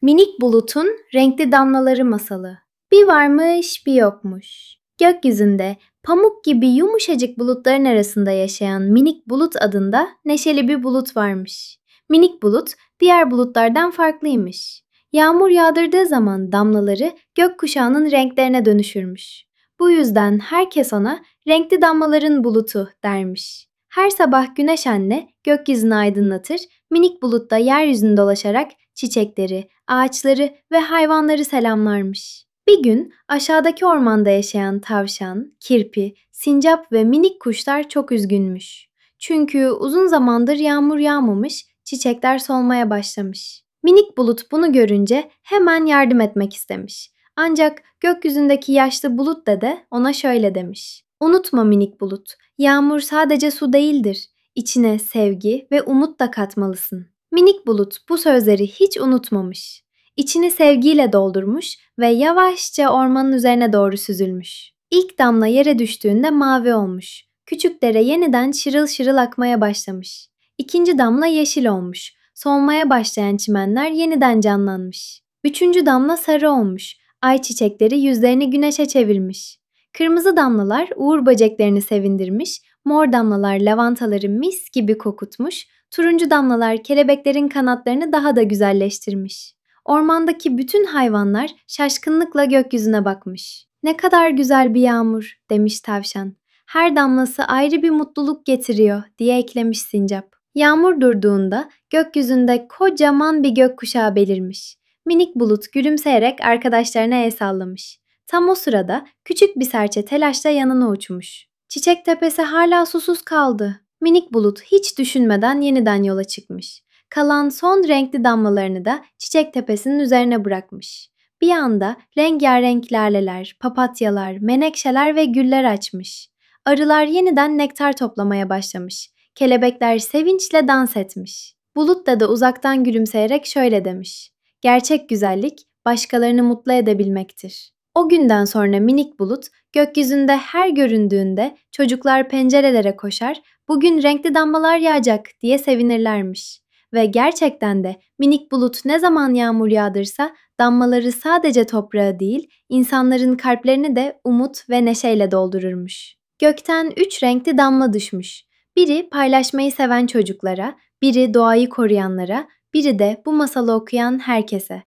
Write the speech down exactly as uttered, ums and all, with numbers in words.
Minik Bulut'un Renkli Damlaları Masalı. Bir varmış, bir yokmuş. Gökyüzünde pamuk gibi yumuşacık bulutların arasında yaşayan Minik Bulut adında neşeli bir bulut varmış. Minik bulut diğer bulutlardan farklıymış. Yağmur yağdırdığı zaman damlaları gökkuşağının renklerine dönüşürmüş. Bu yüzden herkes ona renkli damlaların bulutu dermiş. Her sabah Güneş Anne gökyüzünü aydınlatır, minik bulut da yeryüzünde dolaşarak çiçekleri, ağaçları ve hayvanları selamlarmış. Bir gün aşağıdaki ormanda yaşayan tavşan, kirpi, sincap ve minik kuşlar çok üzgünmüş. Çünkü uzun zamandır yağmur yağmamış, çiçekler solmaya başlamış. Minik bulut bunu görünce hemen yardım etmek istemiş. Ancak gökyüzündeki yaşlı bulut dede ona şöyle demiş. Unutma minik bulut, yağmur sadece su değildir. İçine sevgi ve umut da katmalısın. Minik bulut bu sözleri hiç unutmamış. İçini sevgiyle doldurmuş ve yavaşça ormanın üzerine doğru süzülmüş. İlk damla yere düştüğünde mavi olmuş. Küçük dere yeniden şırıl şırıl akmaya başlamış. İkinci damla yeşil olmuş. Solmaya başlayan çimenler yeniden canlanmış. Üçüncü damla sarı olmuş. Ay çiçekleri yüzlerini güneşe çevirmiş. Kırmızı damlalar uğur böceklerini sevindirmiş, mor damlalar lavantaları mis gibi kokutmuş, turuncu damlalar kelebeklerin kanatlarını daha da güzelleştirmiş. Ormandaki bütün hayvanlar şaşkınlıkla gökyüzüne bakmış. "Ne kadar güzel bir yağmur," demiş tavşan. "Her damlası ayrı bir mutluluk getiriyor," diye eklemiş sincap. Yağmur durduğunda gökyüzünde kocaman bir gökkuşağı belirmiş. Minik bulut gülümseyerek arkadaşlarına el sallamış. Tam o sırada küçük bir serçe telaşla yanına uçmuş. Çiçek tepesi hala susuz kaldı. Minik bulut hiç düşünmeden yeniden yola çıkmış. Kalan son renkli damlalarını da çiçek tepesinin üzerine bırakmış. Bir anda rengarenk laleler, papatyalar, menekşeler ve güller açmış. Arılar yeniden nektar toplamaya başlamış. Kelebekler sevinçle dans etmiş. Bulut da da uzaktan gülümseyerek şöyle demiş. Gerçek güzellik başkalarını mutlu edebilmektir. O günden sonra minik bulut gökyüzünde her göründüğünde çocuklar pencerelere koşar, bugün renkli damlalar yağacak diye sevinirlermiş. Ve gerçekten de minik bulut ne zaman yağmur yağdırsa damlaları sadece toprağı değil, insanların kalplerini de umut ve neşeyle doldururmuş. Gökten üç renkli damla düşmüş. Biri paylaşmayı seven çocuklara, biri doğayı koruyanlara, biri de bu masalı okuyan herkese.